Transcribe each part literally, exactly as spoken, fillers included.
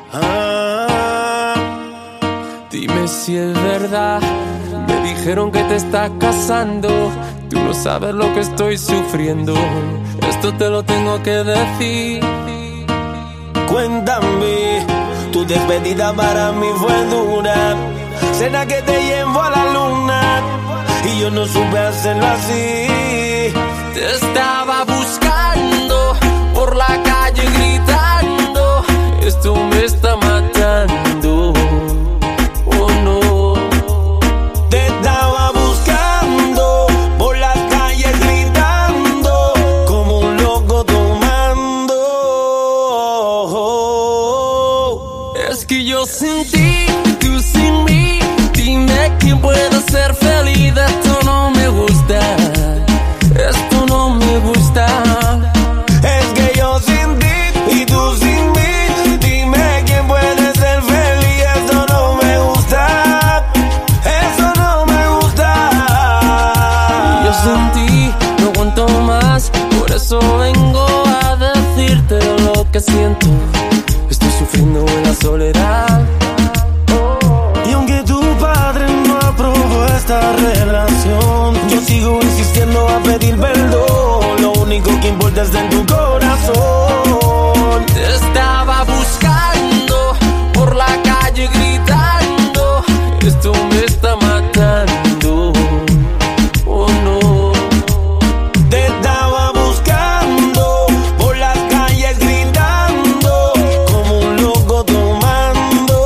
Ah, Dime si es verdad, me dijeron que te estás casando. Tú no sabes lo que estoy sufriendo, esto te lo tengo que decir. cuéntame, tu despedida para mí fue dura. Cena que te llevo a la luna y yo no supe hacerlo así. Te estaba buscando por la calle gritando, esto me está matando. Oh no. Te estaba buscando por las calles gritando como un loco tomando. Es que yo sin ti, tú sin mí, dime quién puede ser feliz. Esto no me gusta, esto no me gusta. Es que yo sin ti y tú sin mí, dime quién puede ser feliz. Eso no me gusta, eso no me gusta. Yo sin ti no aguanto más, por eso vengo a decirte lo que siento. Estoy sufriendo en la soledad. Y aunque tu padre no aprobó esta relación, yo sigo insistiendo a pedir perdón. Lo único que importa es en tu corazón. Te estaba buscando por la calle gritando, esto me está matando. Oh no. Te estaba buscando por las calles gritando como un loco tomando.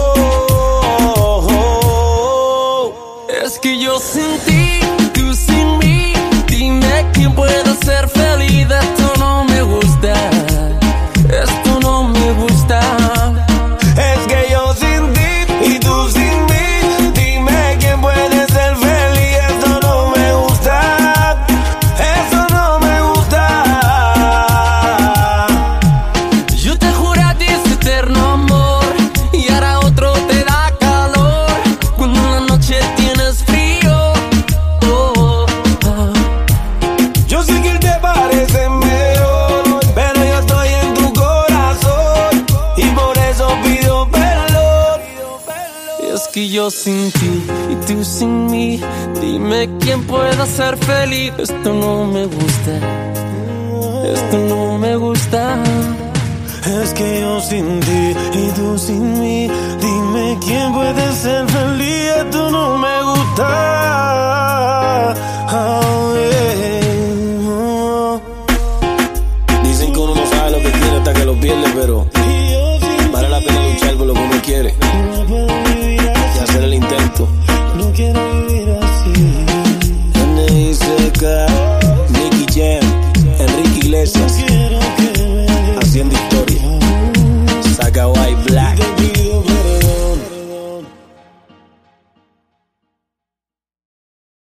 Es que yo sin ti, tú sin mí, dime quién puede ser feliz. Esto no me gusta, esto no me gusta. Es que yo sin ti y tú sin mí, dime quién puede ser feliz. Eso no me gusta, eso no me gusta. Yo te juré a ti ese eterno amor y ahora otro te da calor cuando en la noche tienes frío. Oh, ah. Yo sé que él te parece mejor, pero yo estoy en tu corazón y por eso pido perdón. Es que yo sin ti y tú sin mí, dime quién pueda ser feliz. Esto no me gusta, esto no me gusta. Es que yo sin ti y tú sin mí, dime quién puede ser feliz. Esto no me gusta. Oh, yeah. Dicen que uno no sabe lo que tiene hasta que lo pierde, pero vale la pena luchar por lo que uno quiere y hacer el intento. No quiero vivir así. N I C K